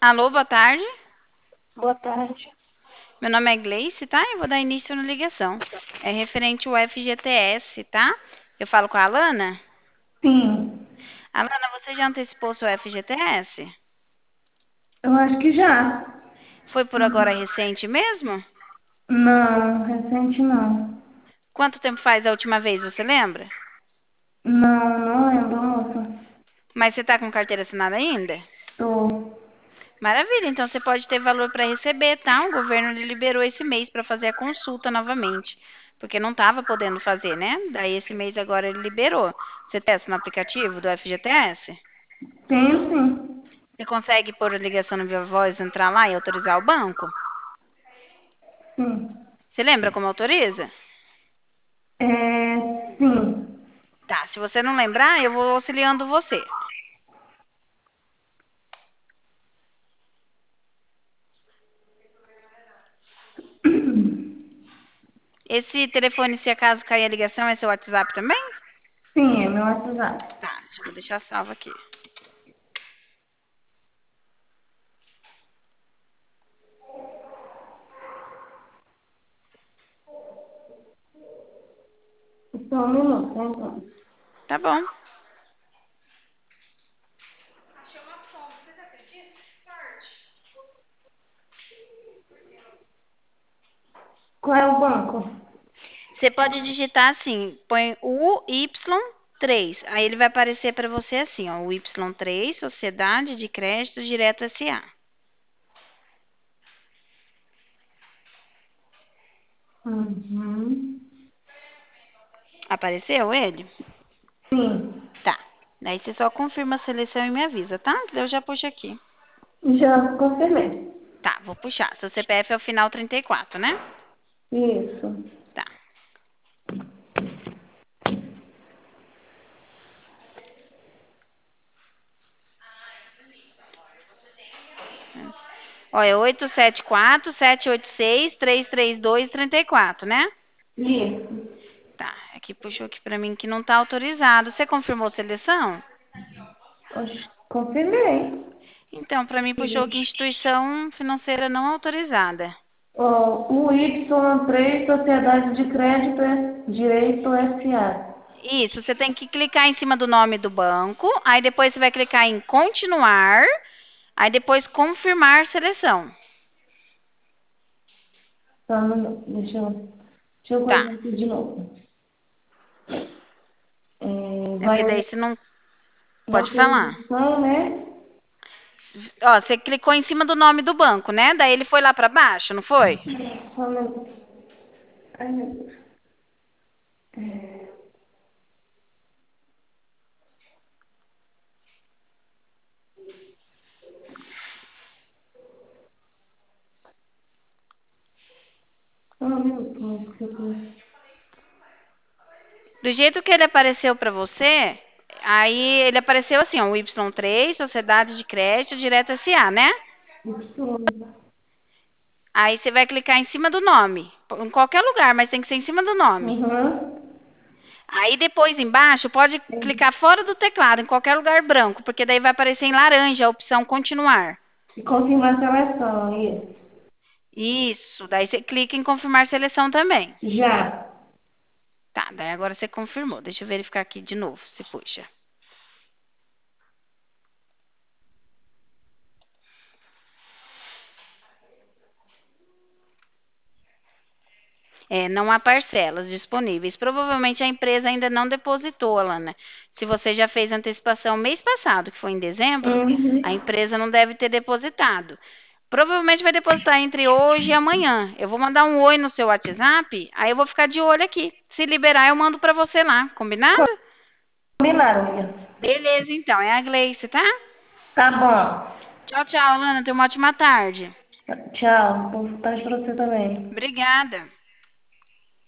Alô, boa tarde. Boa tarde. Meu nome é Gleice, tá? Eu vou dar início na ligação. É referente ao FGTS, tá? Eu falo com a Alana. Sim, Alana, você já antecipou seu FGTS? eu acho que já. Foi por agora recente mesmo? Não, recente não. Quanto tempo faz a última vez, você lembra? Não lembro, moça. Mas você tá com carteira assinada ainda? Tô. Maravilha, então você pode ter valor para receber, tá? O governo lhe liberou esse mês para fazer a consulta novamente, porque não estava podendo fazer, né? Daí esse mês agora ele liberou. Você testa no aplicativo do FGTS? Tenho sim. Você consegue pôr a ligação no Viva Voz, entrar lá e autorizar o banco? Sim. Você lembra como autoriza? Sim. Tá, se você não lembrar, eu vou auxiliando você. Esse telefone, se acaso cair a ligação, é seu WhatsApp também? Sim, é meu WhatsApp. Tá, deixa eu deixar salvo aqui. Só um minuto, tá, então. Tá bom. Qual é o banco? Você pode digitar assim, põe UY3. Aí ele vai aparecer para você assim, ó, o Y3, Sociedade de Crédito Direto SA. Uhum. Apareceu ele? Sim, Tá. Daí você só confirma a seleção e me avisa, tá? Eu já puxo aqui. já confirmei. Tá, vou puxar. Seu CPF é o final 34, né? Isso. Tá. Ó, é 874-786-332-34, né? Isso. Tá, aqui puxou aqui pra mim que não tá autorizado. Você confirmou seleção? Oxe, confirmei. Então, pra mim puxou aqui instituição financeira não autorizada. Ó, o Y3 Sociedade de Crédito Direito SA. Isso, você tem que clicar em cima do nome do banco, aí depois você vai clicar em continuar, aí depois confirmar seleção. Só um minuto, deixa eu Tá. coisar aqui de novo. É porque Vai daí você não na pode falar. autorização, né? Ó, você clicou em cima do nome do banco, né? Daí ele foi lá pra baixo, não foi? Só um minuto. Ai, meu Deus. Só um minuto, moço, que eu tô... Do jeito que ele apareceu pra você, aí ele apareceu assim, ó, o Y3, Sociedade de Crédito Direto SA, né? Y. Aí você vai clicar em cima do nome, em qualquer lugar, mas tem que ser em cima do nome. Uhum. Aí depois embaixo pode clicar fora do teclado, em qualquer lugar branco, porque daí vai aparecer em laranja a opção continuar. E confirmar a seleção, isso. Isso, daí você clica em confirmar seleção também. Já. Tá, daí agora você confirmou. Deixa eu verificar aqui de novo, se puxa. É, não há parcelas disponíveis. Provavelmente a empresa ainda não depositou, Alana. Se você já fez antecipação mês passado, que foi em dezembro, a Uhum. empresa não deve ter depositado. Provavelmente vai depositar entre hoje e amanhã. Eu vou mandar um oi no seu WhatsApp, aí eu vou ficar de olho aqui. Se liberar, eu mando para você lá. Combinado? Combinado, amiga. Beleza, então. É a Gleice, tá? Tá bom. Tchau, tchau, Alana. Tenha uma ótima tarde. Tchau. Boa tarde pra você também. Obrigada.